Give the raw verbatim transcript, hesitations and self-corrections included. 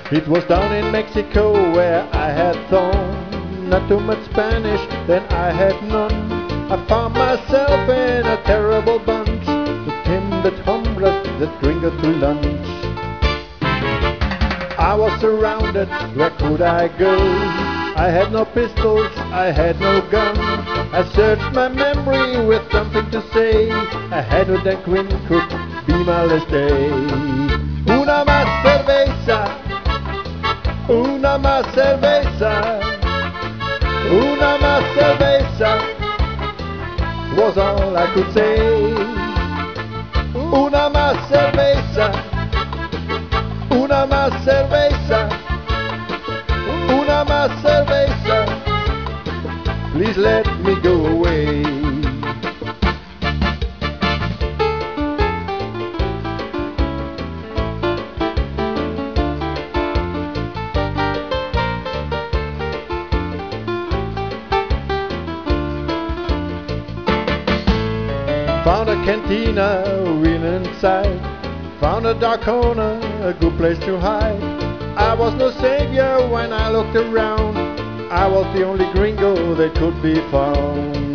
It was down in Mexico where I had thought not too much Spanish, then I had none. I found myself in a terrible bunch, the timbered hombres that gringo to lunch. I was surrounded, where could I go? I had no pistols, I had no gun. I searched my memory with something to say. I had no that grin could be my last day. Una más cerveza, una más cerveza, una más cerveza was all I could say. Una más cerveza, una más cerveza, una más cerveza, please let me go away. Found a cantina, win inside. Found a dark corner, a good place to hide. I was no savior when I looked around. I was the only gringo that could be found.